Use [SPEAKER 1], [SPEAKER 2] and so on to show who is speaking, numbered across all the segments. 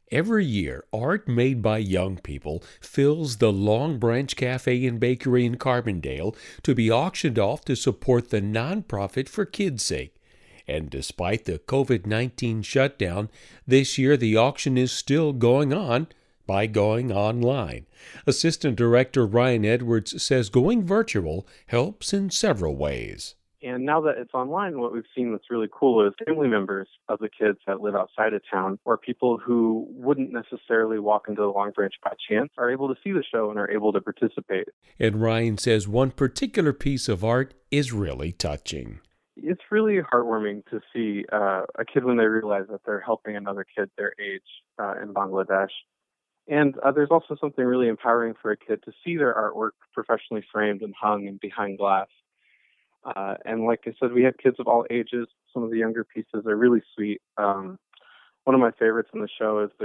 [SPEAKER 1] Every year, art made by young people fills the Long Branch Cafe and Bakery in Carbondale to be auctioned off to support the nonprofit For Kids' Sake. And despite the COVID-19 shutdown, this year the auction is still going on by going online. Assistant Director Ryan Edwards says going virtual helps in several ways.
[SPEAKER 2] And now that it's online, what we've seen that's really cool is family members of the kids that live outside of town or people who wouldn't necessarily walk into the Long Branch by chance are able to see the show and are able to participate.
[SPEAKER 1] And Ryan says one particular piece of art is really touching.
[SPEAKER 2] It's really heartwarming to see a kid when they realize that they're helping another kid their age in Bangladesh. And there's also something really empowering for a kid to see their artwork professionally framed and hung and behind glass. And like I said, we have kids of all ages. Some of the younger pieces are really sweet. One of my favorites in the show is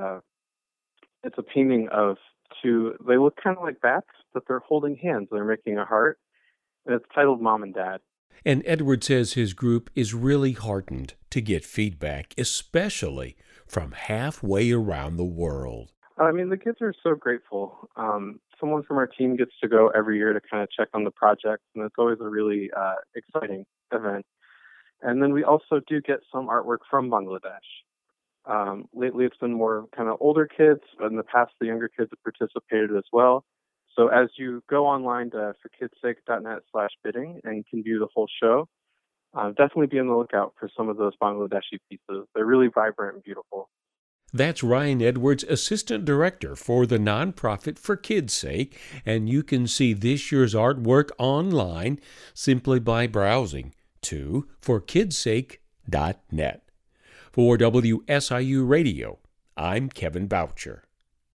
[SPEAKER 2] it's a painting of two, they look kind of like bats, but they're holding hands. They're making a heart. And it's titled Mom and Dad.
[SPEAKER 1] And Edward says his group is really heartened to get feedback, especially from halfway around the world.
[SPEAKER 2] I mean, the kids are so grateful. Someone from our team gets to go every year to kind of check on the project, and it's always a really exciting event. And then we also do get some artwork from Bangladesh. Lately, it's been more kind of older kids, but in the past, the younger kids have participated as well. So as you go online to forkidssake.net/bidding and you can view the whole show, definitely be on the lookout for some of those Bangladeshi pieces. They're really vibrant and beautiful.
[SPEAKER 1] That's Ryan Edwards, Assistant Director for the nonprofit For Kids' Sake, and you can see this year's artwork online simply by browsing to forkidssake.net. For WSIU Radio, I'm Kevin Boucher.